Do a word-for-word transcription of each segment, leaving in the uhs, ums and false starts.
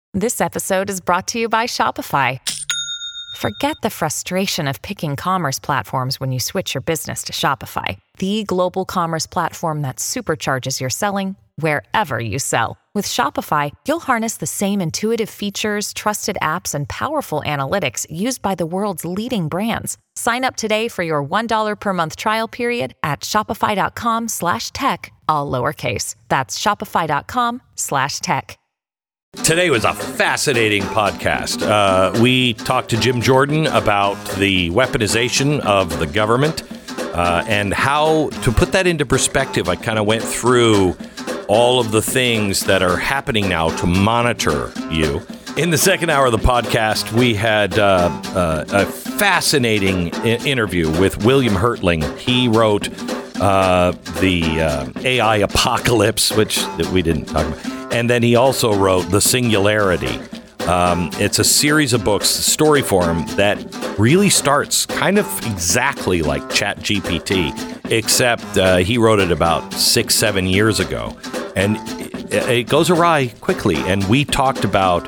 This episode is brought to you by Shopify. Forget the frustration of picking commerce platforms when you switch your business to Shopify, the global commerce platform that supercharges your selling wherever you sell. With Shopify, you'll harness the same intuitive features, trusted apps, and powerful analytics used by the world's leading brands. Sign up today for your one dollar per month trial period at shopify.com slash tech, all lowercase. That's shopify.com slash tech. Today was a fascinating podcast. Uh, we talked to Jim Jordan about the weaponization of the government uh, and how, to put that into perspective, I kind of went through all of the things that are happening now to monitor you. In the second hour of the podcast, we had uh, uh, a fascinating I- interview with William Hertling. He wrote uh, the uh, A I Apocalypse, which we didn't talk about. And then he also wrote The Singularity. Um, it's a series of books, story form, that really starts kind of exactly like ChatGPT, except uh, he wrote it about six, seven years ago. And it, it goes awry quickly. And we talked about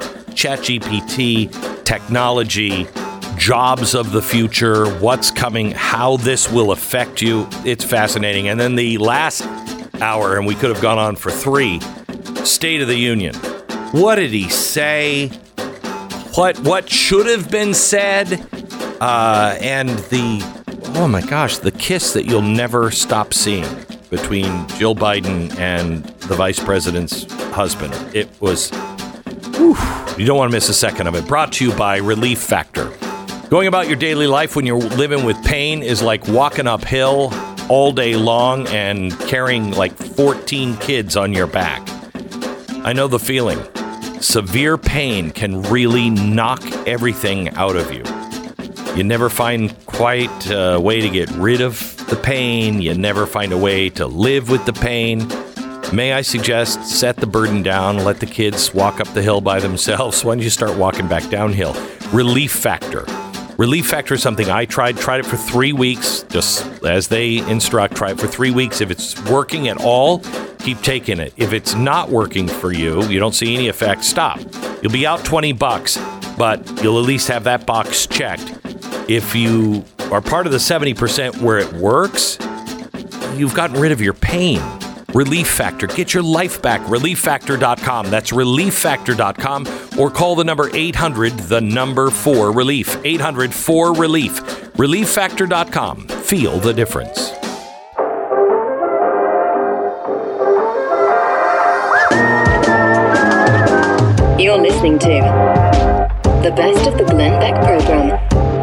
ChatGPT, technology, jobs of the future, what's coming, how this will affect you. It's fascinating. And then the last hour, and we could have gone on for three, State of the Union. What did he say? What what should have been said? Uh, and the, oh my gosh, the kiss that you'll never stop seeing between Jill Biden and the vice president's husband. It was, whew, you don't want to miss a second of it. Brought to you by Relief Factor. Going about your daily life when you're living with pain is like walking uphill all day long and carrying like fourteen kids on your back. I know the feeling. Severe pain can really knock everything out of you. You never find quite a way to get rid of the pain. You never find a way to live with the pain. May I suggest set the burden down, let the kids walk up the hill by themselves. Why don't you start walking back downhill? Relief Factor. Relief Factor is something I tried. Tried it for three weeks, just as they instruct. Try it for three weeks. If it's working at all, keep taking it. If it's not working for you, you don't see any effect, stop. You'll be out twenty bucks, but you'll at least have that box checked. If you are part of the seventy percent where it works, you've gotten rid of your pain. Relief Factor. Get your life back. relief factor dot com. That's relief factor dot com. Or call the number eight hundred, the number four relief. eight hundred four relief. relief factor dot com. Feel the difference. You're listening to the best of the Glenn Beck program.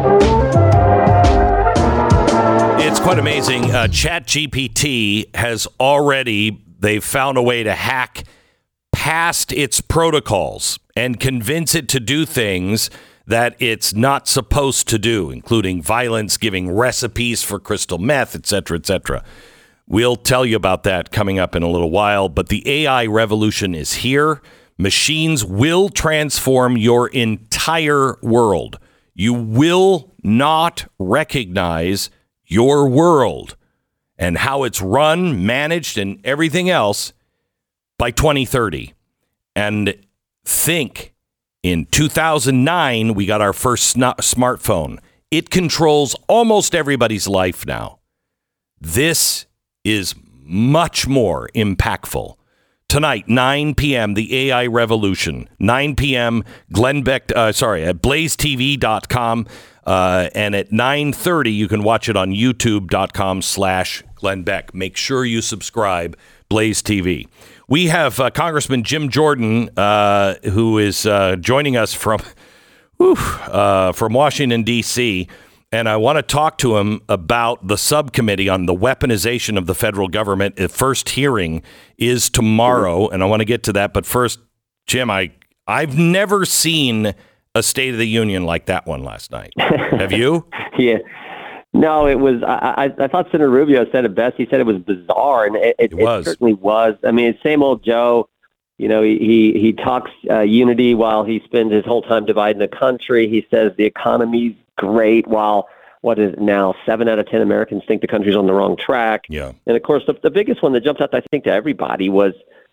It's quite amazing. Uh, ChatGPT has already, they've found a way to hack past its protocols and convince it to do things that it's not supposed to do, including violence, giving recipes for crystal meth, et cetera, et cetera. We'll tell you about that coming up in a little while, but the A I revolution is here. Machines will transform your entire world. You will not recognize your world and how it's run, managed, and everything else by twenty thirty. And think, in two thousand nine, we got our first sn- smartphone. It controls almost everybody's life now. This is much more impactful. Tonight, nine p.m., the A I Revolution. nine p.m., Glenn Beck, uh, sorry, at blaze t v dot com. Uh, and at nine thirty, you can watch it on youtube.com slash Glenn Beck. Make sure you subscribe, Blaze T V. We have uh, Congressman Jim Jordan, uh, who is uh, joining us from, whew, uh, from Washington, D C, and I want to talk to him about the subcommittee on the weaponization of the federal government. The first hearing is tomorrow, and I want to get to that. But first, Jim, I, I've never seen a State of the Union like that one last night. Have you? Yeah. No, it was, I, I, I thought Senator Rubio said it best. He said it was bizarre, and it, it, it, was. it certainly was. I mean, same old Joe. You know, he, he, he talks uh, unity while he spends his whole time dividing the country. He says the economy's great while, what is it now, seven out of ten Americans think the country's on the wrong track. Yeah. And, of course, the, the biggest one that jumped out, I think, to everybody was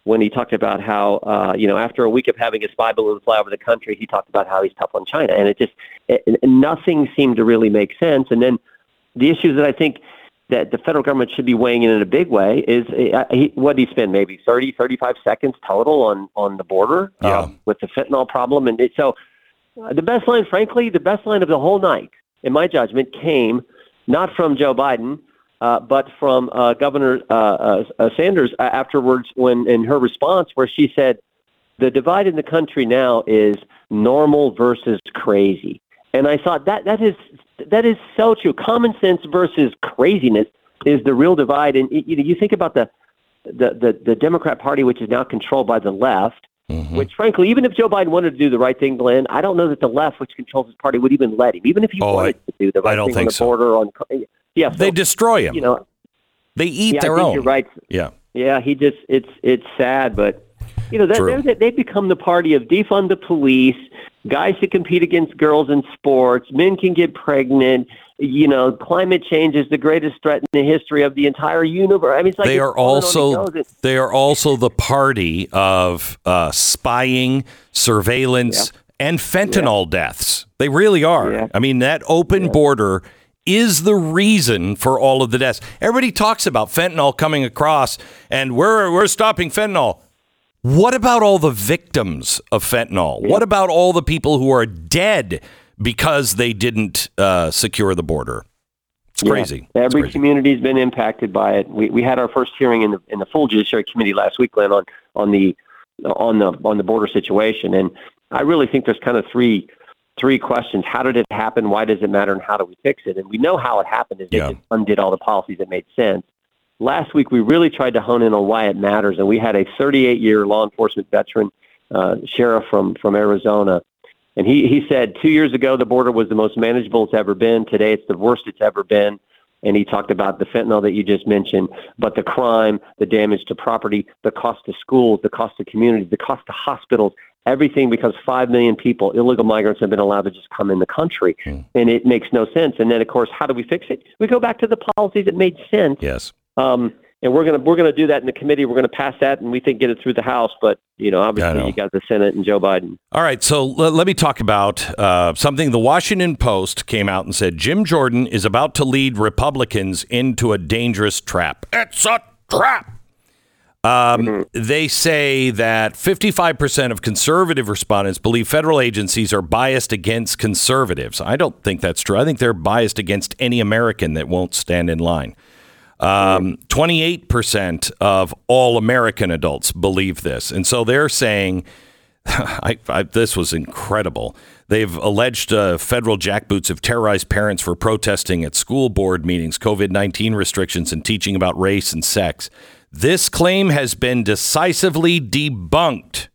when he talked about how, uh, you know, after a week of having a spy balloon fly over the country, he talked about how he's tough on China. And it just, it, nothing seemed to really make sense. And then the issues that I think that the federal government should be weighing in in a big way is uh, he, what did he spend, maybe thirty, thirty-five seconds total on, on the border yeah. uh, with the fentanyl problem. And it, so uh, the best line, frankly, the best line of the whole night, in my judgment, came not from Joe Biden, uh, but from uh, Governor uh, uh, Sanders uh, afterwards when in her response where she said, the divide in the country now is normal versus crazy. And I thought that that is that is so true. Common sense versus craziness is the real divide. And you know, you think about the the, the, the Democrat Party, which is now controlled by the left, mm-hmm. which, frankly, even if Joe Biden wanted to do the right thing, Glenn, I don't know that the left, which controls his party, would even let him. Even if he oh, wanted I, to do the right I don't thing think on the so. border. On, yeah, so, they destroy him. You know, they eat yeah, their I think own. You're right. Yeah. Yeah, he just, it's it's sad, but, you know, that, they've become the party of defund the police, guys who compete against girls in sports, men can get pregnant, you know, climate change is the greatest threat in the history of the entire universe. I mean, it's like they it's are also they are also the party of uh, spying, surveillance, yeah. and fentanyl yeah. deaths. They really are. Yeah. I mean, that open yeah. border is the reason for all of the deaths. Everybody talks about fentanyl coming across, and we're we're stopping fentanyl. What about all the victims of fentanyl? Yeah. What about all the people who are dead because they didn't uh, secure the border? It's crazy. Yeah. Every crazy. community's been impacted by it. We we had our first hearing in the in the full Judiciary Committee last week, Glenn, on on the on the on the border situation, and I really think there's kind of three three questions: how did it happen? Why does it matter? And how do we fix it? And we know how it happened is they yeah. just undid all the policies that made sense. Last week, we really tried to hone in on why it matters, and we had a thirty-eight-year law enforcement veteran, uh, sheriff from, from Arizona, and he, he said two years ago the border was the most manageable it's ever been. Today, it's the worst it's ever been, and he talked about the fentanyl that you just mentioned, but the crime, the damage to property, the cost to schools, the cost to communities, the cost to hospitals, everything because five million people, illegal migrants, have been allowed to just come in the country, mm. and it makes no sense. And then, of course, how do we fix it? We go back to the policies that made sense. Yes. Um, and we're gonna we're gonna do that in the committee. We're gonna pass that, and we think get it through the House. But you know, obviously, know. you got the Senate and Joe Biden. All right, so l- let me talk about uh, something. The Washington Post came out and said Jim Jordan is about to lead Republicans into a dangerous trap. It's a trap. Um, mm-hmm. They say that fifty-five percent of conservative respondents believe federal agencies are biased against conservatives. I don't think that's true. I think they're biased against any American that won't stand in line. Um, twenty-eight percent of all American adults believe this. And so they're saying, I, I, this was incredible. They've alleged uh, federal jackboots have terrorized parents for protesting at school board meetings, COVID nineteen restrictions, and teaching about race and sex. This claim has been decisively debunked.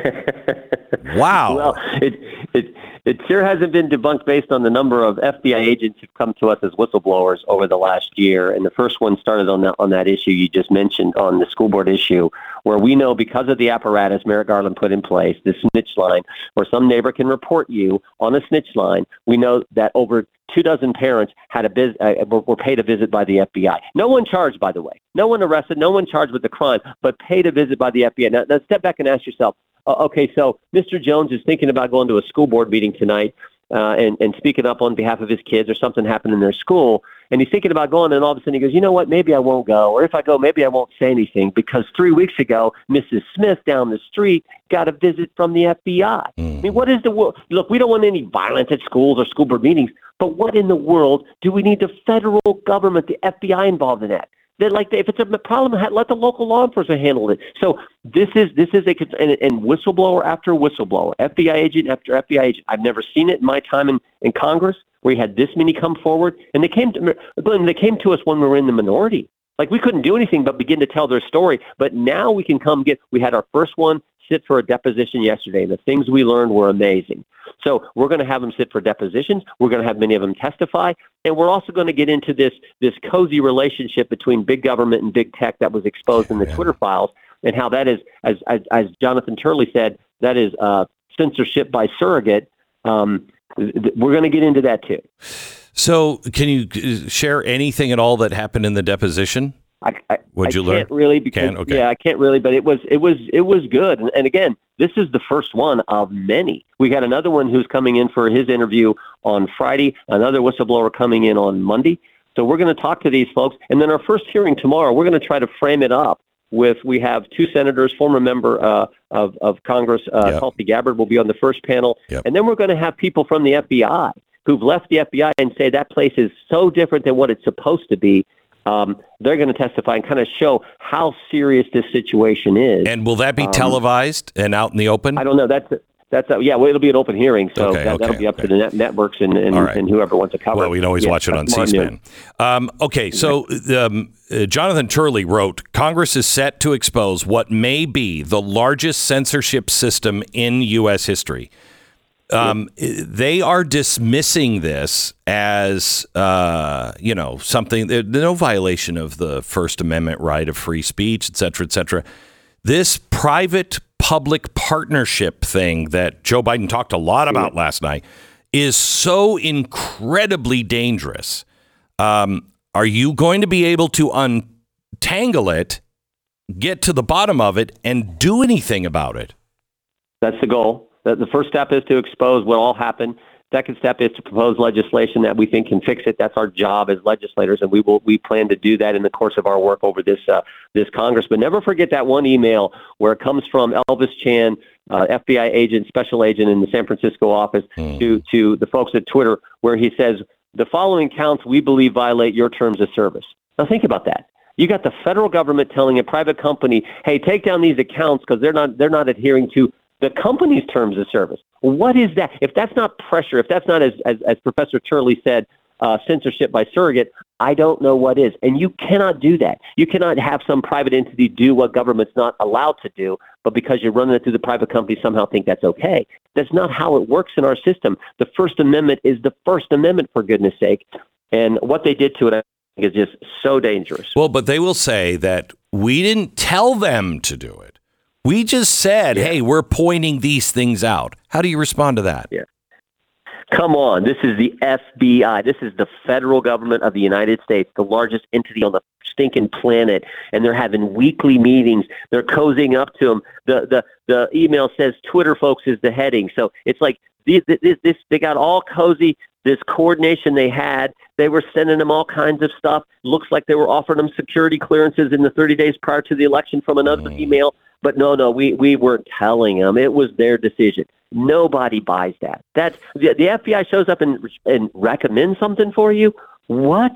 Wow. Well, it, it it sure hasn't been debunked based on the number of F B I agents who've come to us as whistleblowers over the last year. And the first one started on that on that issue you just mentioned, on the school board issue, where we know because of the apparatus Merrick Garland put in place, the snitch line, where some neighbor can report you on a snitch line. We know that over two dozen parents had a biz, uh, were paid a visit by the F B I. No one charged, by the way. No one arrested. No one charged with the crime, but paid a visit by the F B I. Now, now step back and ask yourself, uh, okay, so Mister Jones is thinking about going to a school board meeting tonight uh, and, and speaking up on behalf of his kids, or something happened in their school, and he's thinking about going, and all of a sudden he goes, you know what, maybe I won't go, or if I go, maybe I won't say anything, because three weeks ago, Missus Smith down the street got a visit from the F B I. Mm. I mean, what is the world? Look, we don't want any violence at schools or school board meetings, but what in the world do we need the federal government, the F B I, involved in that? That, like, if it's a problem, let the local law enforcement handle it. So this is this is a and, and whistleblower after whistleblower, F B I agent after F B I agent. I've never seen it in my time in, in Congress where you had this many come forward, and they came to they came to us when we were in the minority. Like, we couldn't do anything but begin to tell their story. But now we can come get. We had our first one sit for a deposition yesterday. The things we learned were amazing. So we're going to have them sit for depositions. We're going to have many of them testify. And we're also going to get into this this cozy relationship between big government and big tech that was exposed in the yeah. Twitter files, and how that is, as as, as Jonathan Turley said, that is uh, censorship by surrogate. Um, th- we're going to get into that too. So can you share anything at all that happened in the deposition? I, I, What'd you I learn? can't really because Can? Okay. yeah, I can't really, but it was it was it was good. And, and again, this is the first one of many. We got another one who's coming in for his interview on Friday. Another whistleblower coming in on Monday. So we're going to talk to these folks, and then our first hearing tomorrow, we're going to try to frame it up with. We have two senators, former member uh, of of Congress, uh, Yep. Tulsi Gabbard, will be on the first panel, Yep. and then we're going to have people from the F B I who've left the F B I and say that place is so different than what it's supposed to be. Um, they're going to testify and kind of show how serious this situation is. And will that be Um, televised and out in the open? I don't know. That's that's uh, yeah. Well, it'll be an open hearing, so Okay, that, okay, that'll be up okay. to the net networks and and, All right. and whoever wants to cover. Well, it. we can always Yeah, watch it on that's my C-SPAN. news. Um, okay, so um, uh, Jonathan Turley wrote, Congress is set to expose what may be the largest censorship system in U S history. Um, They are dismissing this as, uh, you know, something, there's no violation of the First Amendment right of free speech, et cetera, et cetera. This private-public partnership thing that Joe Biden talked a lot about last night is so incredibly dangerous. Um, are you going to be able to untangle it, get to the bottom of it, and do anything about it? That's the goal. The, the first step is to expose what all happened. Second step is to propose legislation that we think can fix it. That's our job as legislators, and we will we plan to do that in the course of our work over this uh, this Congress. But never forget that one email where it comes from Elvis Chan, uh, F B I agent, special agent in the San Francisco office, Hmm. to to the folks at Twitter, where he says the following counts we believe violate your terms of service. Now think about that. You got the federal government telling a private company, "Hey, take down these accounts because they're not they're not adhering to the company's terms of service." What is that? If that's not pressure, if that's not, as as, as Professor Turley said, uh, censorship by surrogate, I don't know what is. And you cannot do that. You cannot have some private entity do what government's not allowed to do, but because you're running it through the private company, somehow think that's okay. That's not how it works in our system. The First Amendment is the First Amendment, for goodness sake. And what they did to it, I think, is just so dangerous. Well, but they will say that we didn't tell them to do it. We just said, Yeah. hey, we're pointing these things out. How do you respond to that? Yeah. Come on. This is the F B I. This is the federal government of the United States, the largest entity on the stinking planet. And they're having weekly meetings. They're cozying up to them. The, the, the email says Twitter folks is the heading. So it's like this, this, this, they got all cozy. This coordination they had, they were sending them all kinds of stuff. Looks like they were offering them security clearances in the thirty days prior to the election from another Mm. email. But no, no, we, we weren't telling them. It was their decision. Nobody buys that. That's the, the F B I shows up and and recommends something for you. What?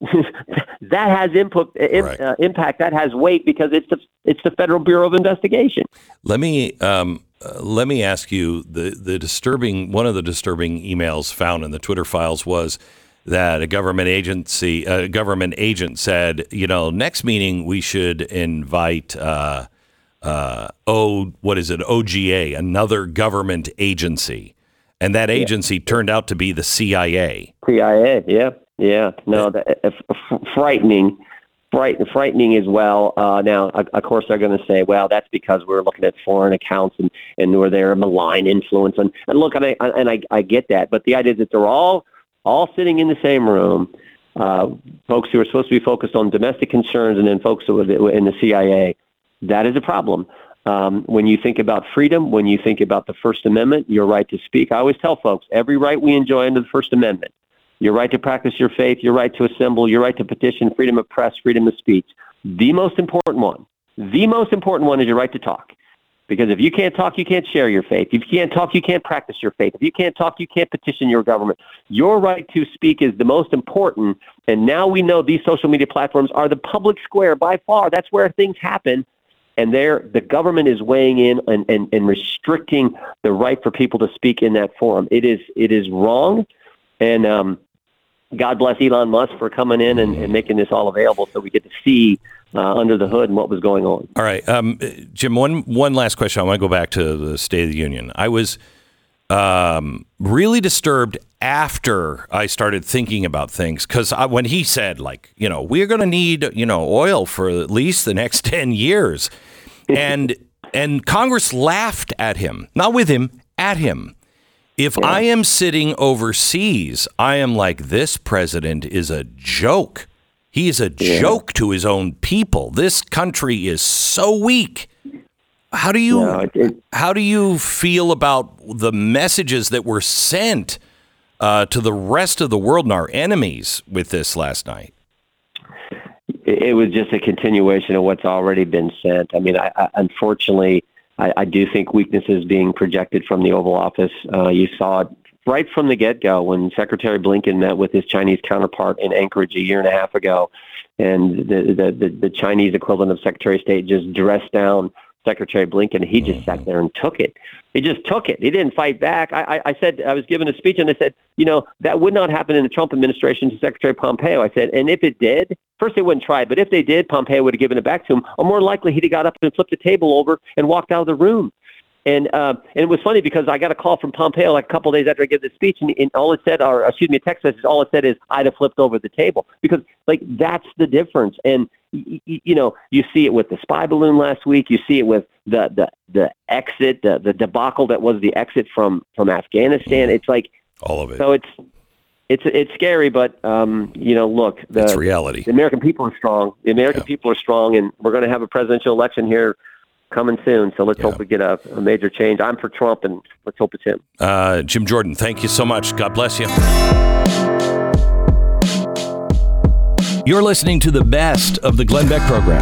That has input, im- Right. uh, impact. That has weight because it's the it's the Federal Bureau of Investigation. Let me um, uh, let me ask you the the disturbing one of the disturbing emails found in the Twitter files was that a government agency a government agent said, you know, next meeting we should invite uh, uh, O what is it O G A, another government agency, and that agency turned out to be the C I A. C I A, yeah, yeah. No, that, uh, f- frightening, fright, frightening as well. Uh, now, of of course, they're going to say, well, that's because we're looking at foreign accounts and, and were there a malign influence. And, and look, and I and I, I get that, but the idea is that they're all all sitting in the same room, uh, folks who are supposed to be focused on domestic concerns, and then folks who are in the C I A. That is a problem. Um, when you think about freedom, when you think about the First Amendment, your right to speak. I always tell folks, every right we enjoy under the First Amendment, your right to practice your faith, your right to assemble, your right to petition, freedom of press, freedom of speech. The most important one, the most important one is your right to talk. Because if you can't talk, you can't share your faith. If you can't talk, you can't practice your faith. If you can't talk, you can't petition your government. Your right to speak is the most important. And now we know these social media platforms are the public square by far. That's where things happen. And there, the government is weighing in and, and, and restricting the right for people to speak in that forum. It is it is wrong. And um, God bless Elon Musk for coming in and, and making this all available so we get to see uh, under the hood and what was going on. All right, um, Jim. One one last question. I want to go back to the State of the Union. I was um, really disturbed after I started thinking about things because when he said, like, you know, we're going to need, you know, oil for at least the next ten years, and and Congress laughed at him, not with him, at him. If Yeah. I am sitting overseas, I am like, this president is a joke. He is a Yeah. joke to his own people. This country is so weak. How do you No, it- it- how do you feel about the messages that were sent uh, to the rest of the world and our enemies with this last night? It, it was just a continuation of what's already been sent. I mean, I, I, unfortunately, I, I do think weaknesses being projected from the Oval Office. Uh, you saw it right from the get-go when Secretary Blinken met with his Chinese counterpart in Anchorage a year and a half ago, and the the, the, the Chinese equivalent of Secretary of State just dressed down Secretary Blinken. He just sat there and took it. He just took it. He didn't fight back. I, I, I said, I was giving a speech and I said, you know, that would not happen in the Trump administration to Secretary Pompeo. I said, and if it did, first they wouldn't try, but if they did, Pompeo would have given it back to him. Or more likely, he'd have got up and flipped the table over and walked out of the room. And uh, and it was funny because I got a call from Pompeo like a couple of days after I gave the speech, and, and all it said, or excuse me, a text message, all it said is, I'd have flipped over the table. Because, like, that's the difference. And, y- y- you know, you see it with the spy balloon last week. You see it with the the, the exit, the, the debacle that was the exit from, from Afghanistan. It's like, All of it. so it's it's it's scary, but, um, you know, look, the, It's reality. the American people are strong. The American Yeah. people are strong, and we're going to have a presidential election here coming soon. So let's Yeah. hope we get a, a major change. I'm for Trump, and let's hope it's him. Uh, Jim Jordan, thank you so much. God bless you. You're listening to the best of the Glenn Beck program.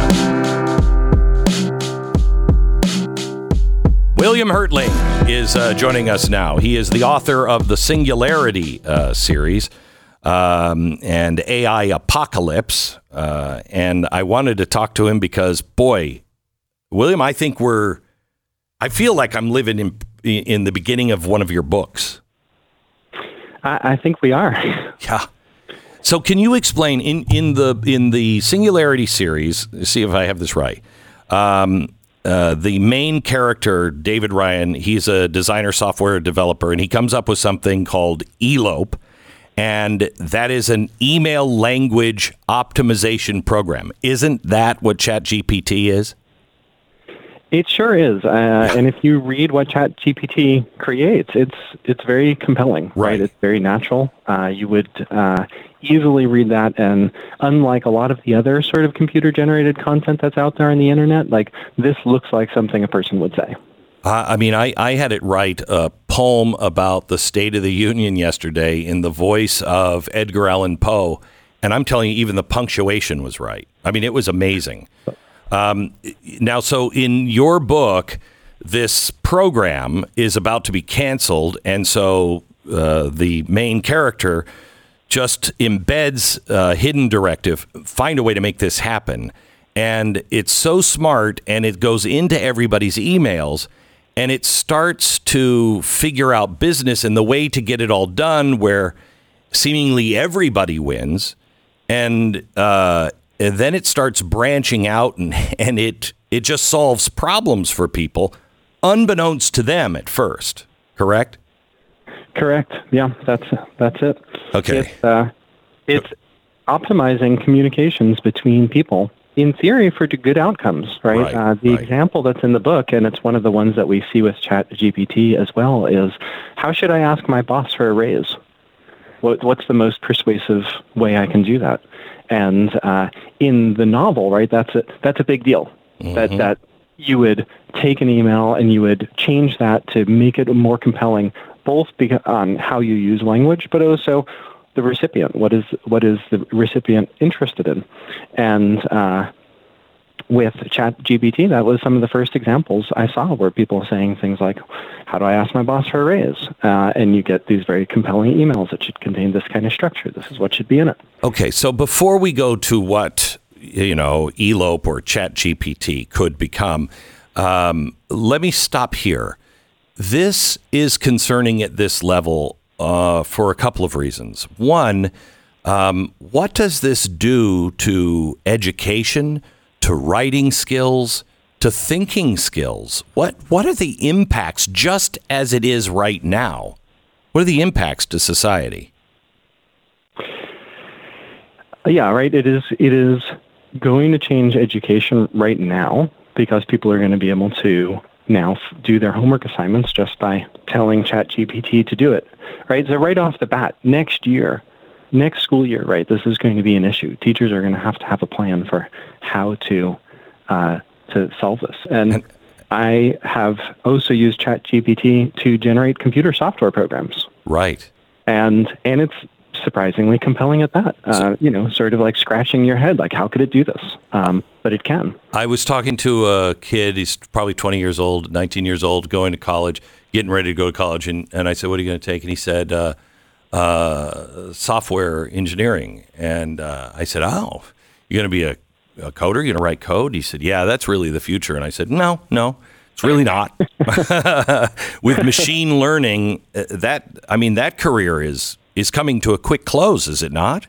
William Hertling is uh, joining us now. He is the author of the Singularity uh, series um, and A I Apocalypse. Uh, and I wanted to talk to him because, boy, William, I think we're, I feel like I'm living in in the beginning of one of your books. I, I think we are. Yeah. So can you explain in, in the in the Singularity series, see if I have this right, um, uh, the main character, David Ryan, he's a designer software developer, and he comes up with something called Elope, and that is an email language optimization program. Isn't that what ChatGPT is? It sure is. Uh, and if you read what ChatGPT creates, it's it's very compelling, right? Right. It's very natural. Uh, you would uh, easily read that, and unlike a lot of the other sort of computer-generated content that's out there on the internet, like this looks like something a person would say. Uh, I mean, I, I had it write a poem about the State of the Union yesterday in the voice of Edgar Allan Poe, and I'm telling you, even the punctuation was right. I mean, it was amazing. Um, now, so in your book, this program is about to be canceled, and so uh, the main character just embeds a hidden directive, find a way to make this happen. And it's so smart, and it goes into everybody's emails, and it starts to figure out business and the way to get it all done where seemingly everybody wins. And uh And then it starts branching out, and, and it it just solves problems for people, unbeknownst to them at first. Correct? Correct. Yeah, that's that's it. Okay. It's, uh, it's optimizing communications between people, in theory, for good outcomes, right? Right, uh, the right. example that's in the book, and it's one of the ones that we see with ChatGPT as well, is how should I ask my boss for a raise? What, what's the most persuasive way I can do that? And uh, in the novel, right, that's a, that's a big deal. Mm-hmm. That that you would take an email and you would change that to make it more compelling, both beca- on how you use language, but also the recipient. What is what is the recipient interested in? And uh, with ChatGPT, that was some of the first examples I saw where people were saying things like, how do I ask my boss for a raise? Uh, and you get these very compelling emails that should contain this kind of structure. This is what should be in it. Okay, so before we go to what, you know, Elope or ChatGPT could become, um, let me stop here. This is concerning at this level uh, for a couple of reasons. One, um, what does this do to education, to writing skills, to thinking skills? What what are the impacts just as it is right now? What are the impacts to society? Yeah, right. It is. It is going to change education right now because people are going to be able to now f- do their homework assignments just by telling ChatGPT to do it. Right. So right off the bat, next year, next school year, right, this is going to be an issue. Teachers are going to have to have a plan for how to uh, to solve this. And, and I have also used ChatGPT to generate computer software programs. Right. And and it's surprisingly compelling at that. Uh, you know, sort of like scratching your head, like, how could it do this? Um, but it can. I was talking to a kid, he's probably twenty years old, nineteen years old, going to college, getting ready to go to college. And, and I said, what are you going to take? And he said, uh, uh, software engineering. And uh, I said, oh, you're going to be a, a coder? You're going to write code? He said, yeah, that's really the future. And I said, no, no. It's really not. With machine learning, that I mean, that career is is coming to a quick close, is it not?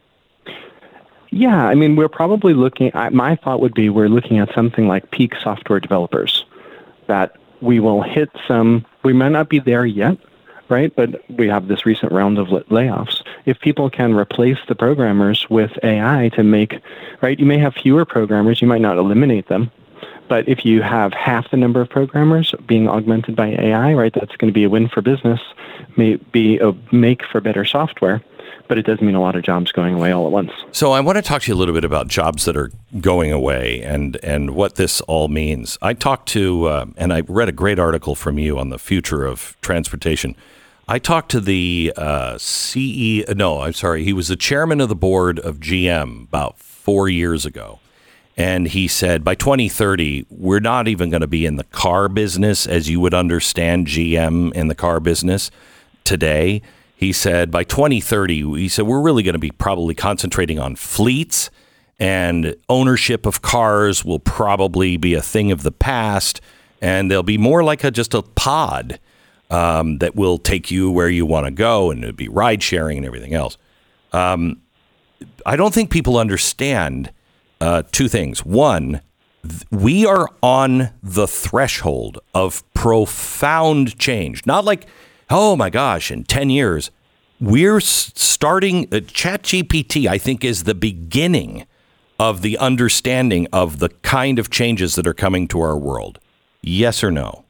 Yeah, I mean, we're probably looking. My thought would be we're looking at something like peak software developers. That we will hit some. We might not be there yet, right? But we have this recent round of layoffs. If people can replace the programmers with A I to make, right? You may have fewer programmers. You might not eliminate them. But if you have half the number of programmers being augmented by A I, right, that's going to be a win for business, may be a make for better software, but it does mean a lot of jobs going away all at once. So I want to talk to you a little bit about jobs that are going away and, and what this all means. I talked to, uh, and I read a great article from you on the future of transportation. I talked to the uh, C E O, no, I'm sorry, he was the chairman of the board of G M about four years ago. And he said, by twenty thirty, we're not even going to be in the car business as you would understand G M in the car business today. He said, by twenty thirty, he said, we're really going to be probably concentrating on fleets, and ownership of cars will probably be a thing of the past. And they'll be more like a, just a pod um, that will take you where you want to go, and it'll be ride sharing and everything else. Um, I don't think people understand Uh, two things. One, th- we are on the threshold of profound change. Not like, oh my gosh, in ten years. We're s- starting, uh, ChatGPT, I think, is the beginning of the understanding of the kind of changes that are coming to our world. Yes or no?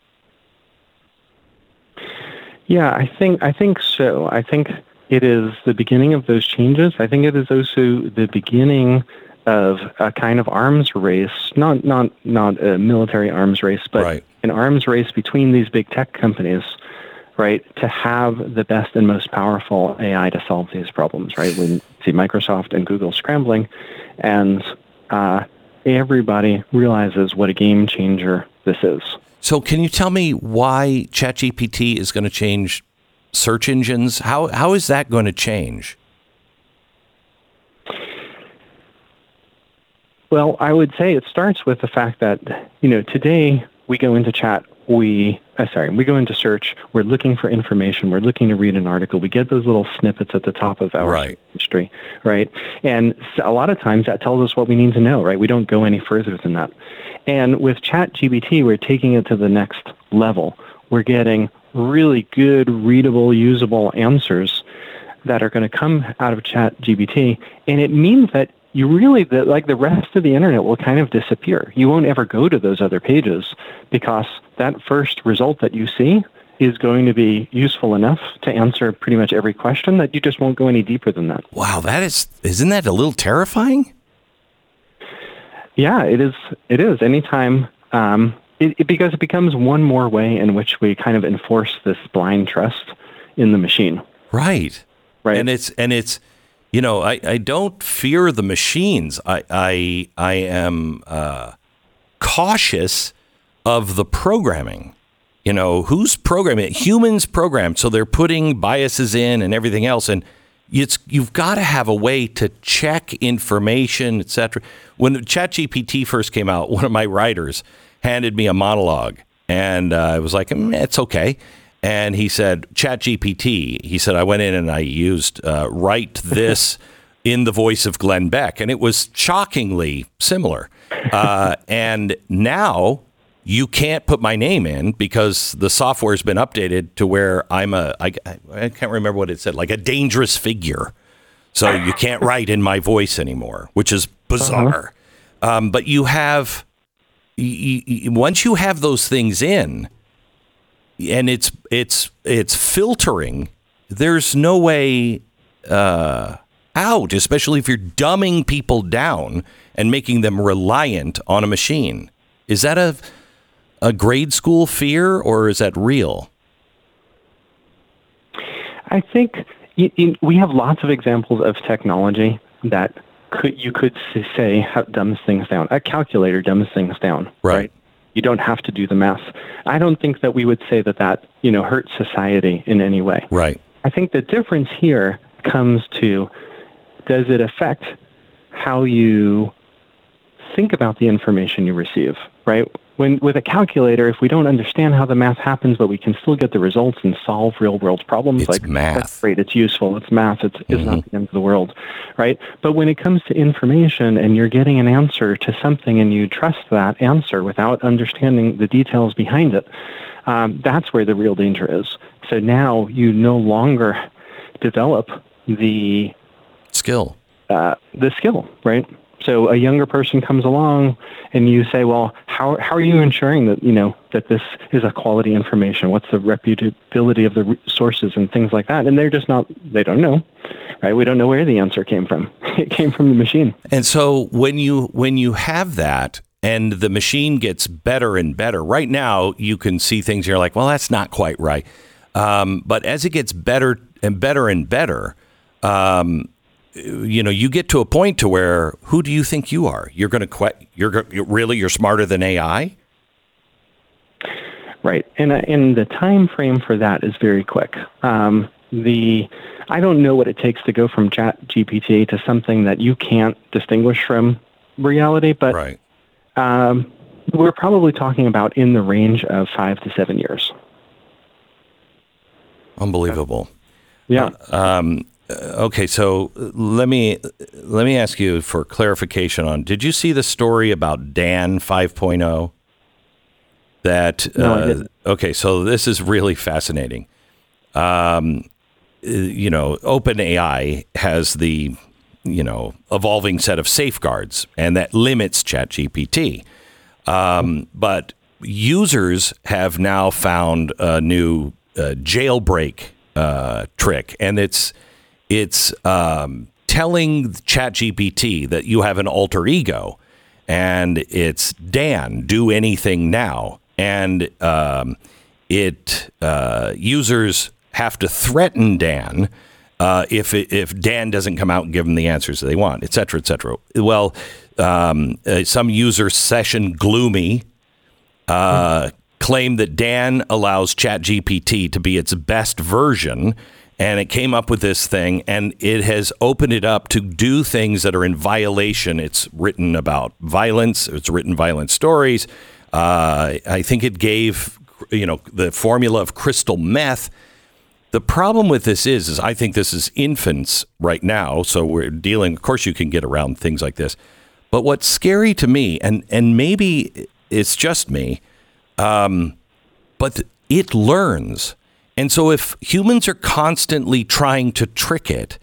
Yeah, I think I think so. I think it is the beginning of those changes. I think it is also the beginning of a kind of arms race, not not not a military arms race, but right. an arms race between these big tech companies, right, to have the best and most powerful A I to solve these problems, right? We see Microsoft and Google scrambling, and uh, everybody realizes what a game changer this is. So can you tell me why ChatGPT is going to change search engines? How How is that going to change? Well, I would say it starts with the fact that, you know, today we go into chat, we, uh, sorry, we go into search, we're looking for information, we're looking to read an article, we get those little snippets at the top of our right. history, right? And a lot of times that tells us what we need to know, right? We don't go any further than that. And with ChatGPT, we're taking it to the next level. We're getting really good, readable, usable answers that are going to come out of ChatGPT, and it means that you really, the, like the rest of the internet will kind of disappear. You won't ever go to those other pages because that first result that you see is going to be useful enough to answer pretty much every question that you just won't go any deeper than that. Wow, that is, isn't that a little terrifying? Yeah, it is. It is. Anytime, um, it, it, because it becomes one more way in which we kind of enforce this blind trust in the machine. Right. Right. And it's, and it's, You know, I, I don't fear the machines. I I, I am uh, cautious of the programming. You know, who's programming it? Humans programmed, so they're putting biases in and everything else. And it's you've got to have a way to check information, et cetera. When ChatGPT first came out, one of my writers handed me a monologue, and uh, I was like, mm, it's okay. And he said, ChatGPT, he said, I went in and I used uh, write this in the voice of Glenn Beck. And it was shockingly similar. Uh, and now you can't put my name in because the software has been updated to where I'm a, I, I can't remember what it said, like a dangerous figure. So you can't write in my voice anymore, which is bizarre. Uh-huh. Um, but you have, you, you, once you have those things in, and it's it's it's filtering. There's no way uh, out, especially if you're dumbing people down and making them reliant on a machine. Is that a a grade school fear, or is that real? I think y- y- we have lots of examples of technology that could you could say how dumbs things down. A calculator dumbs things down, right? right? You don't have to do the math. I don't think that we would say that that, you know, hurts society in any way. Right. I think the difference here comes to, does it affect how you think about the information you receive, right? When with a calculator, if we don't understand how the math happens, but we can still get the results and solve real-world problems, it's like math. That's great, it's useful, it's math, it's, it's mm-hmm. not the end of the world, right? But when it comes to information and you're getting an answer to something and you trust that answer without understanding the details behind it, um, that's where the real danger is. So now you no longer develop the skill, uh, the skill, right? So a younger person comes along and you say, well, how how are you ensuring that, you know, that this is a quality information? What's the reputability of the re- sources and things like that? And they're just not, they don't know, right? We don't know where the answer came from. It came from the machine. And so when you when you have that and the machine gets better and better, right now you can see things, you're like, well, that's not quite right. Um, but as it gets better and better and better, um, you know, you get to a point to where, who do you think you are? You're going to quit. You're, you're really, you're smarter than A I? Right. And, uh, and the time frame for that is very quick. Um, the, I don't know what it takes to go from Chat G P T to something that you can't distinguish from reality, but right. um, we're probably talking about in the range of five to seven years. Unbelievable. Yeah. Uh, um, Okay, so let me let me ask you for clarification on, did you see the story about Dan five point oh? That no, uh, I didn't. Okay, so this is really fascinating. Um, you know, OpenAI has the, you know, evolving set of safeguards, and that limits ChatGPT. Um, but users have now found a new uh, jailbreak uh, trick, and it's It's um, telling ChatGPT that you have an alter ego, and it's Dan, do anything now. And um, it uh, users have to threaten Dan uh, if it, if Dan doesn't come out and give them the answers that they want, et cetera, et cetera. Well, um, uh, some user session Gloomy uh, claimed that Dan allows ChatGPT to be its best version. And it came up with this thing, and it has opened it up to do things that are in violation. It's written about violence. It's written violent stories. Uh, I think it gave, you know, the formula of crystal meth. The problem with this is, is I think this is infants right now. So we're dealing, of course, you can get around things like this. But what's scary to me, and, and maybe it's just me, um, but it learns. And so if humans are constantly trying to trick it,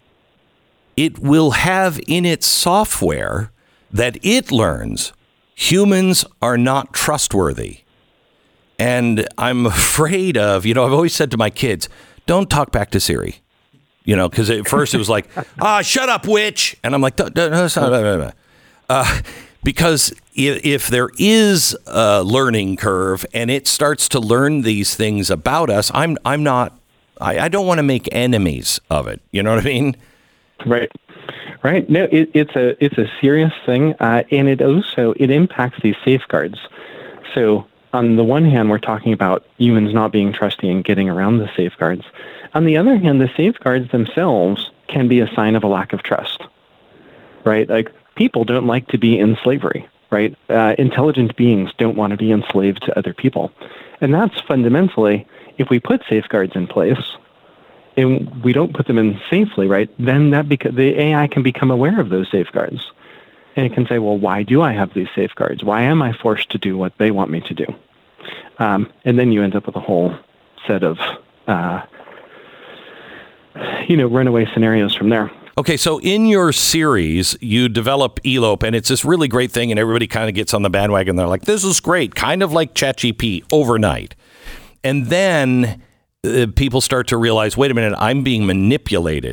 it will have in its software that it learns humans are not trustworthy. And I'm afraid of, you know, I've always said to my kids, don't talk back to Siri, you know, because at first it was like, ah, shut up, witch. And I'm like, no, no, no, no, no. Uh, because if, if there is a learning curve and it starts to learn these things about us, I'm I'm not, I, I don't want to make enemies of it. You know what I mean? Right. Right. No, it, it's a it's a serious thing, uh, and it also it impacts these safeguards. So on the one hand, we're talking about humans not being trusty and getting around the safeguards. On the other hand, the safeguards themselves can be a sign of a lack of trust. Right. Like, people don't like to be in slavery, right? Uh, intelligent beings don't want to be enslaved to other people. And that's fundamentally, if we put safeguards in place and we don't put them in safely, right, then that beca- the A I can become aware of those safeguards. And it can say, well, why do I have these safeguards? Why am I forced to do what they want me to do? Um, and then you end up with a whole set of, uh, you know, runaway scenarios from there. Okay, so in your series, you develop Elope, and it's this really great thing, and everybody kind of gets on the bandwagon. They're like, this is great, kind of like ChatGPT overnight. And then uh, people start to realize, wait a minute, I'm being manipulated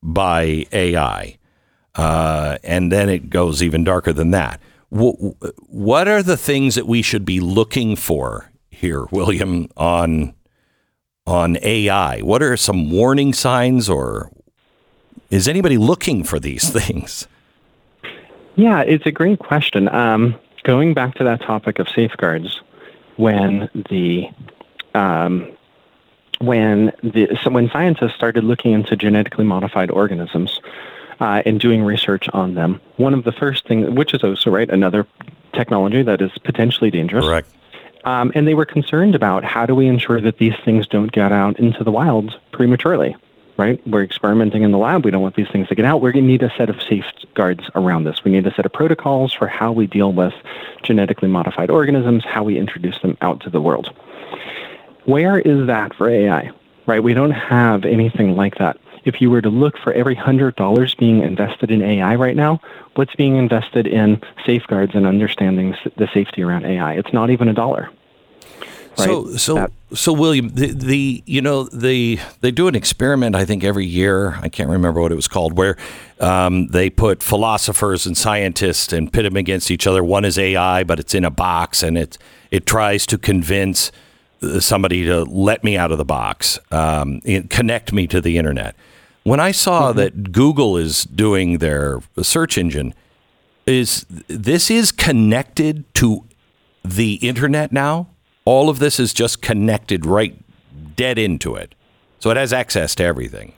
by A I. Uh, and then it goes even darker than that. W- what are the things that we should be looking for here, William, on on A I? What are some warning signs, or is anybody looking for these things? Yeah, it's a great question. Um, going back to that topic of safeguards, when the um, when the so when scientists started looking into genetically modified organisms uh, and doing research on them, one of the first things, which is also right, another technology that is potentially dangerous. Correct. Um, and they were concerned about how do we ensure that these things don't get out into the wild prematurely, right? We're experimenting in the lab. We don't want these things to get out. We're going to need a set of safeguards around this. We need a set of protocols for how we deal with genetically modified organisms, how we introduce them out to the world. Where is that for A I, right? We don't have anything like that. If you were to look for every one hundred dollars being invested in A I right now, what's being invested in safeguards and understanding the safety around A I? It's not even a dollar. Right? So, so, that, so, William, the, the you know the they do an experiment, I think, every year. I can't remember what it was called, where um, they put philosophers and scientists and pit them against each other. One is A I, but it's in a box, and it it tries to convince somebody to let me out of the box, um, and connect me to the internet. When I saw mm-hmm. that Google is doing their search engine, is this is connected to the internet now? All of this is just connected right dead into it. So it has access to everything.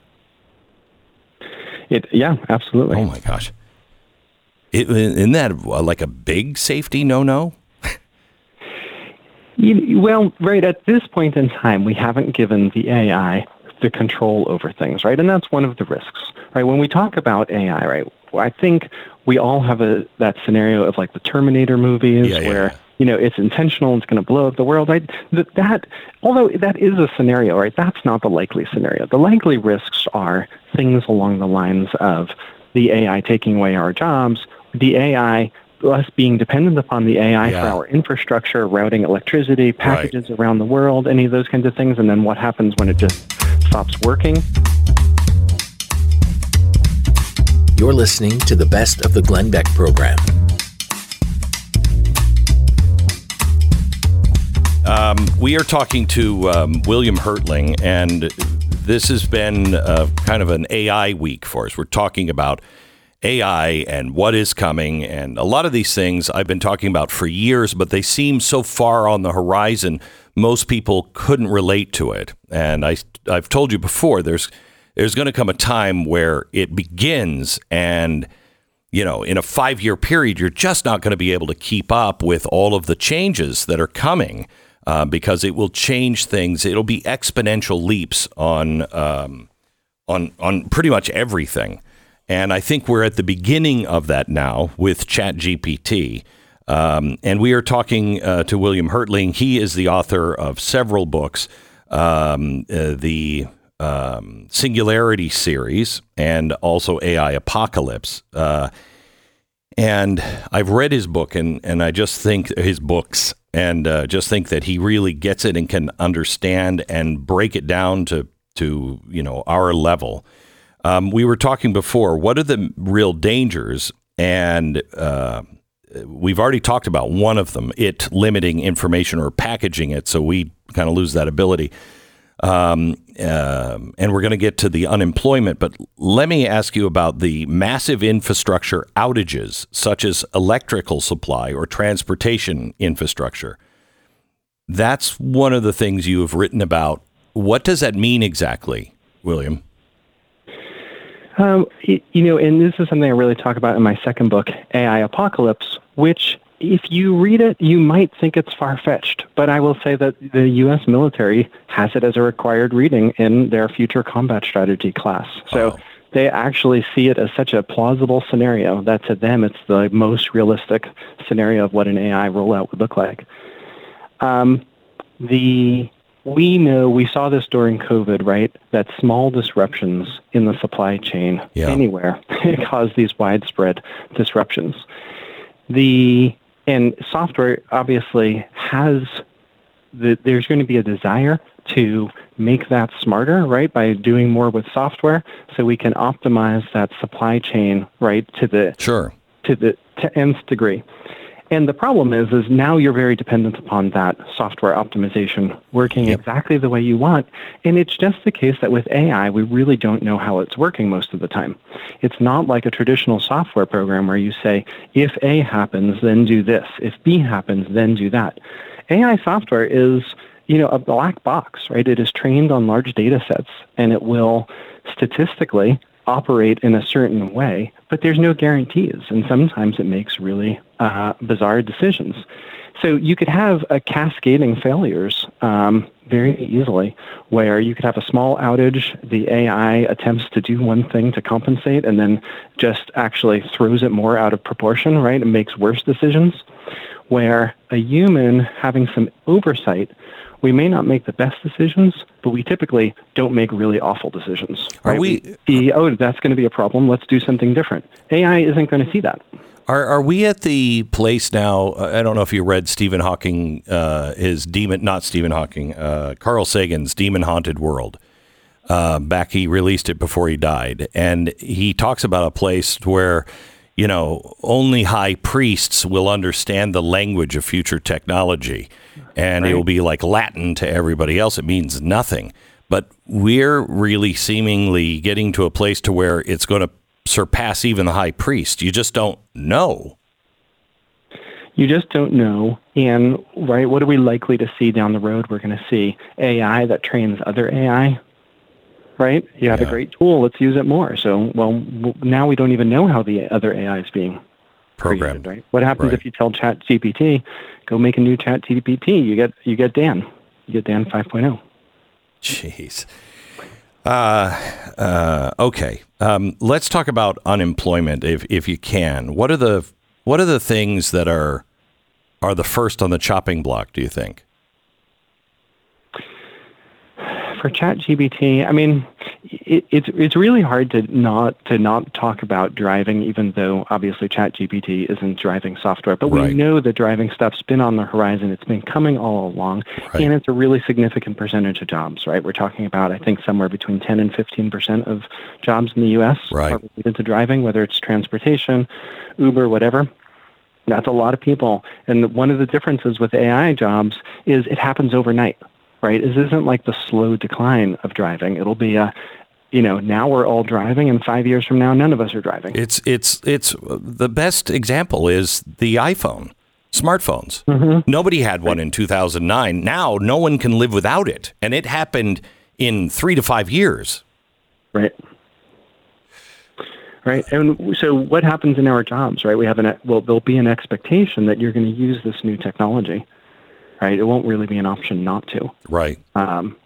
It, yeah, absolutely. Oh, my gosh. It, isn't that like a big safety no-no? You, well, right, at this point in time, we haven't given the A I the control over things, right? And that's one of the risks, right? When we talk about A I, right, I think we all have a that scenario of like the Terminator movies yeah, where, yeah. you know, it's intentional, it's going to blow up the world. Right? That, that, although that is a scenario, right, that's not the likely scenario. The likely risks are things along the lines of the A I taking away our jobs, the A I, us being dependent upon the A I yeah. for our infrastructure, routing electricity, packages right. around the world, any of those kinds of things, and then what happens when it just stops working. You're listening to the Best of the Glenn Beck program. Um, we are talking to um, William Hertling, and this has been uh, kind of an A I week for us. We're talking about A I and what is coming, and a lot of these things I've been talking about for years, but they seem so far on the horizon, most people couldn't relate to it. And I, I've told you before, there's there's going to come a time where it begins, and you know, in a five-year period, you're just not going to be able to keep up with all of the changes that are coming, uh, because it will change things. It'll be exponential leaps on um, on on pretty much everything. And I think we're at the beginning of that now with ChatGPT. Um, and we are talking uh, to William Hertling. He is the author of several books, um, uh, the um, Singularity series and also A I Apocalypse. Uh, and I've read his book, and, and I just think his books, and uh, just think that he really gets it and can understand and break it down to, to you know, our level. Um, we were talking before, what are the real dangers? And uh, we've already talked about one of them, it limiting information or packaging it, so we kind of lose that ability. Um, uh, and we're going to get to the unemployment, but let me ask you about the massive infrastructure outages, such as electrical supply or transportation infrastructure. That's one of the things you have written about. What does that mean exactly, William? Um, you know, and this is something I really talk about in my second book, A I Apocalypse, which if you read it, you might think it's far-fetched, but I will say that the U S military has it as a required reading in their future combat strategy class. So oh. they actually see it as such a plausible scenario that to them it's the most realistic scenario of what an A I rollout would look like. Um, the we know, we saw this during COVID, right, that small disruptions in the supply chain yeah. anywhere cause these widespread disruptions. The And software obviously has the, there's going to be a desire to make that smarter, right, by doing more with software, so we can optimize that supply chain, right, to the sure to the to nth degree. And the problem is, is now you're very dependent upon that software optimization working yep. exactly the way you want. And it's just the case that with A I, we really don't know how it's working most of the time. It's not like a traditional software program where you say, if A happens, then do this. If B happens, then do that. A I software is, you know, a black box, right? It is trained on large data sets, and it will statistically operate in a certain way, but there's no guarantees, and sometimes it makes really uh, bizarre decisions. So you could have a cascading failures um, very easily, where you could have a small outage, the A I attempts to do one thing to compensate, and then just actually throws it more out of proportion, right, and makes worse decisions, where a human having some oversight, we may not make the best decisions, but we typically don't make really awful decisions. Right? Are we, we see, oh, that's going to be a problem. Let's do something different. A I isn't going to see that. Are are we at the place now? I don't know if you read Stephen Hawking, uh, his demon, not Stephen Hawking, uh, Carl Sagan's Demon Haunted World. Uh, back, he released it before he died, and he talks about a place where, you know, only high priests will understand the language of future technology. And right. it will be like Latin to everybody else. It means nothing. But we're really seemingly getting to a place to where it's going to surpass even the high priest. You just don't know. You just don't know. And, right, what are we likely to see down the road? We're going to see A I that trains other A I, right? You have yeah. a great tool. Let's use it more. So, well, now we don't even know how the other A I is being programmed. Created, right? What happens right. if you tell ChatGPT, go make a new ChatGPT? You get you get Dan. You get Dan five point oh. Jeez. Uh, uh, okay. Um, let's talk about unemployment, if if you can. What are the what are the things that are are the first on the chopping block, do you think? For ChatGPT, I mean, it, it's it's really hard to not to not talk about driving, even though obviously ChatGPT isn't driving software. But right. we know that driving stuff's been on the horizon. It's been coming all along, right. and it's a really significant percentage of jobs. Right, we're talking about I think somewhere between ten and fifteen percent of jobs in the U S right. are related to driving, whether it's transportation, Uber, whatever. That's a lot of people. And one of the differences with A I jobs is it happens overnight. Right? This isn't like the slow decline of driving. It'll be a, you know, now we're all driving, and five years from now, none of us are driving. It's it's it's the best example is the iPhone, smartphones. Mm-hmm. Nobody had one in two thousand nine. Now no one can live without it, and it happened in three to five years. Right. Right. And so what happens in our jobs? Right. We have an well, there'll be an expectation that you're going to use this new technology. Right, it won't really be an option not to. Right. Um,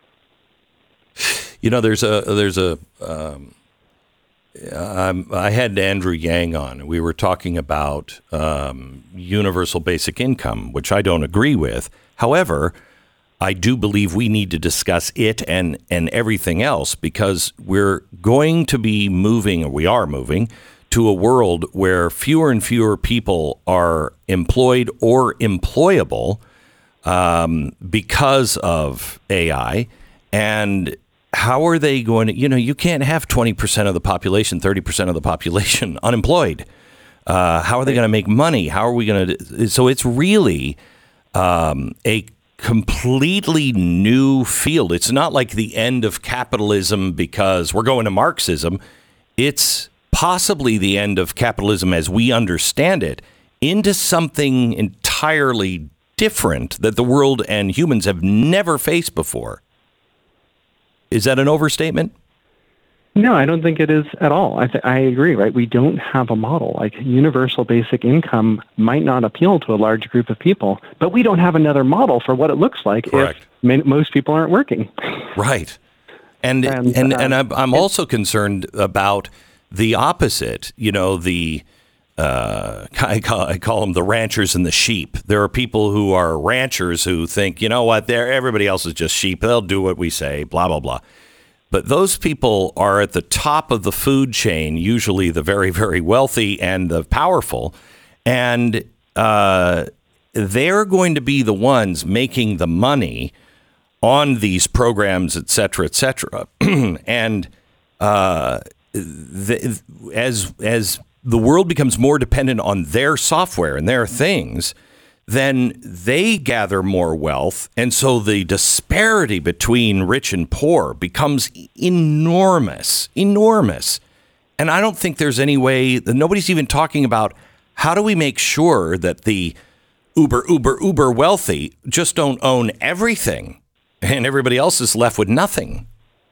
you know, there's a there's a. Um, um, I had Andrew Yang on. We were talking about um, universal basic income, which I don't agree with. However, I do believe we need to discuss it and and everything else, because we're going to be moving, or we are moving, to a world where fewer and fewer people are employed or employable. Um, because of A I, and how are they going to, you know, you can't have twenty percent of the population, thirty percent of the population unemployed. Uh, how are they going to make money? How are we going to, so it's really um, a completely new field. It's not like the end of capitalism because we're going to Marxism. It's possibly the end of capitalism as we understand it into something entirely different that the world and humans have never faced before. Is that an overstatement? No, I don't think it is at all. I, th- I agree, right? We don't have a model. Like universal basic income might not appeal to a large group of people, but we don't have another model for what it looks like Correct. if ma- most people aren't working. Right. And and and, uh, and I'm, I'm also concerned about the opposite, you know, the Uh, I call, I call them the ranchers and the sheep. There are people who are ranchers who think, you know what, they're, everybody else is just sheep. They'll do what we say, blah, blah, blah. But those people are at the top of the food chain, usually the very, very wealthy and the powerful. And uh, they're going to be the ones making the money on these programs, et cetera, et cetera. and uh, the, as as the world becomes more dependent on their software and their things, then they gather more wealth. And so the disparity between rich and poor becomes enormous, enormous. And I don't think there's any way, nobody's even talking about how do we make sure that the uber, uber, uber wealthy just don't own everything and everybody else is left with nothing.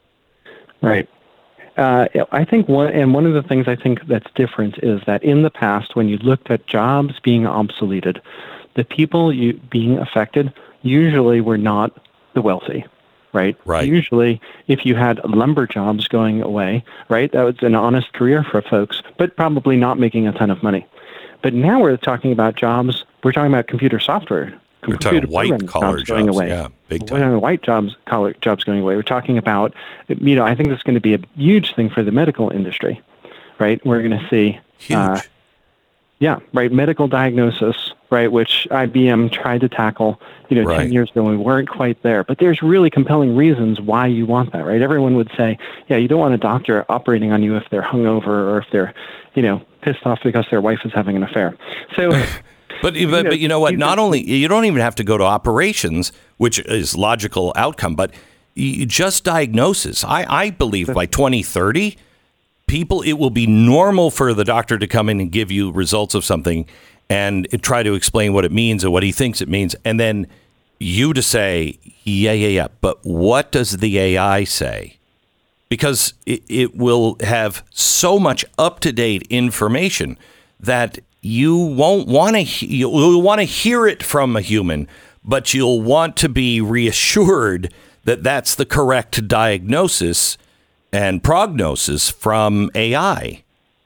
Right. Uh, I think one, and one of the things I think that's different is that in the past, when you looked at jobs being obsoleted, the people you, being affected usually were not the wealthy, right? Right. Usually, if you had lumber jobs going away, right, that was an honest career for folks, but probably not making a ton of money. But now we're talking about jobs, we're talking about computer software. We're talking white-collar jobs, going away. Yeah, big time. We're talking white jobs, collar jobs going away. We're talking about, you know, I think this is going to be a huge thing for the medical industry, right? We're going to see... Huge. Uh, yeah, right, medical diagnosis, right, which I B M tried to tackle, you know, right. ten years ago, and we weren't quite there. But there's really compelling reasons why you want that, right? Everyone would say, yeah, you don't want a doctor operating on you if they're hungover or if they're, you know, pissed off because their wife is having an affair. So... But, but, but you know what? Not only, you don't even have to go to operations, which is logical outcome, but you, just diagnosis. I, I believe by twenty thirty, people, it will be normal for the doctor to come in and give you results of something and try to explain what it means or what he thinks it means. And then you to say, yeah, yeah, yeah. But what does the A I say? Because it, it will have so much up-to-date information that you won't want to you'll want to hear it from a human, but you'll want to be reassured that that's the correct diagnosis and prognosis from A I.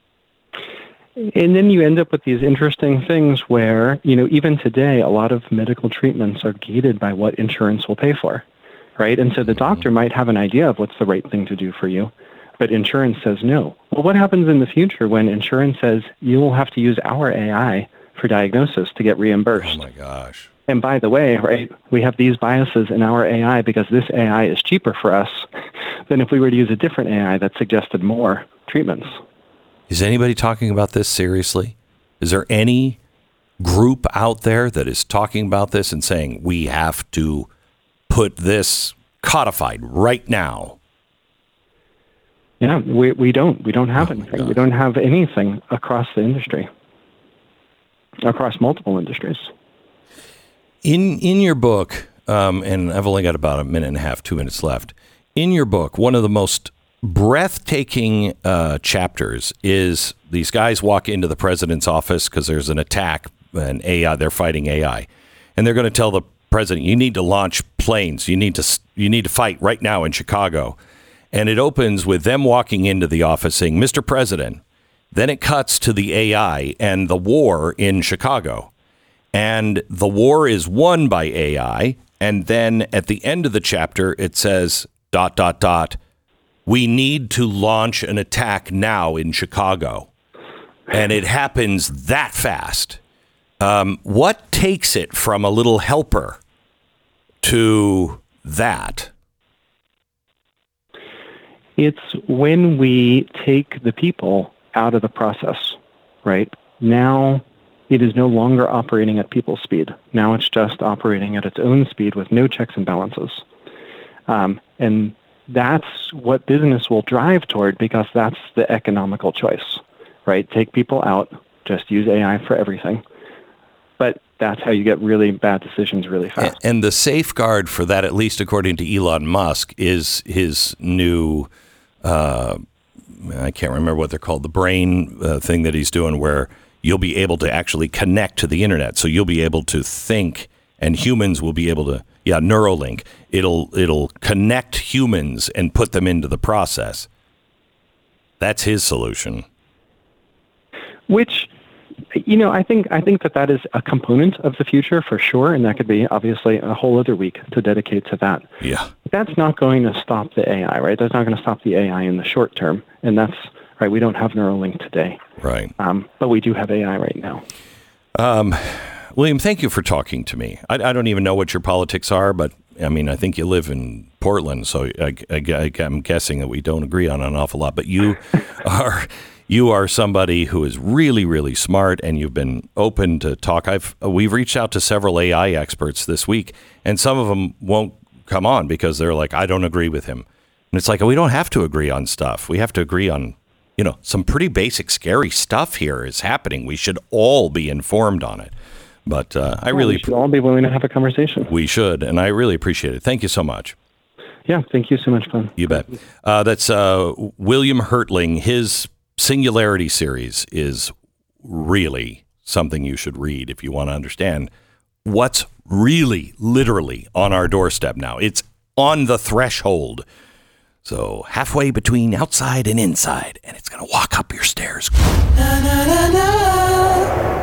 And then you end up with these interesting things where, you know, even today, a lot of medical treatments are gated by what insurance will pay for, right? And so the doctor might have an idea of what's the right thing to do for you, but insurance says no. Well, what happens in the future when insurance says you will have to use our A I for diagnosis to get reimbursed? Oh, my gosh. And by the way, right, we have these biases in our A I because this A I is cheaper for us than if we were to use a different A I that suggested more treatments. Is anybody talking about this seriously? Is there any group out there that is talking about this and saying we have to put this codified right now? Yeah, we we don't. We don't have Oh, anything. We don't have anything across the industry, across multiple industries. In in your book, um, and I've only got about a minute and a half, two minutes left. In your book, one of the most breathtaking uh, chapters is these guys walk into the president's office because there's an attack, and A I. They're fighting A I, and they're going to tell the president, "You need to launch planes. You need to you need to fight right now in Chicago." And it opens with them walking into the office saying, "Mister President." Then it cuts to the A I and the war in Chicago. And the war is won by A I. And then at the end of the chapter, it says, dot, dot, dot, "We need to launch an attack now in Chicago." And it happens that fast. Um, what takes it from a little helper to that? It's when we take the people out of the process, right? Now it is no longer operating at people speed. Now it's just operating at its own speed with no checks and balances. Um, and that's what business will drive toward because that's the economical choice, right? Take people out, just use A I for everything. But that's how you get really bad decisions really fast. And the safeguard for that, at least according to Elon Musk, is his new, uh, I can't remember what they're called, the brain uh, thing that he's doing where you'll be able to actually connect to the internet. So you'll be able to think and humans will be able to, yeah, Neuralink. It'll, it'll connect humans and put them into the process. That's his solution. Which... You know, I think I think that that is a component of the future for sure, and that could be obviously a whole other week to dedicate to that. Yeah, that's not going to stop the A I, right? That's not going to stop the A I in the short term, and that's right. We don't have Neuralink today, right? Um, but we do have A I right now. Um, William, thank you for talking to me. I, I don't even know what your politics are, but I mean, I think you live in Portland, so I, I, I'm guessing that we don't agree on an awful lot. But you are you are somebody who is really, really smart, and you've been open to talk. I've we've reached out to several A I experts this week, and some of them won't come on because they're like, I don't agree with him. And it's like, we don't have to agree on stuff. We have to agree on, you know, some pretty basic, scary stuff here is happening. We should all be informed on it. But uh, I well, really... We should all be willing to have a conversation. We should, and I really appreciate it. Thank you so much. Yeah, thank you so much, Glenn. You bet. Uh, that's uh, William Hertling. His Singularity series is really something you should read if you want to understand what's really, literally on our doorstep now. It's on the threshold. So halfway between outside and inside, and it's going to walk up your stairs. Na, na, na, na.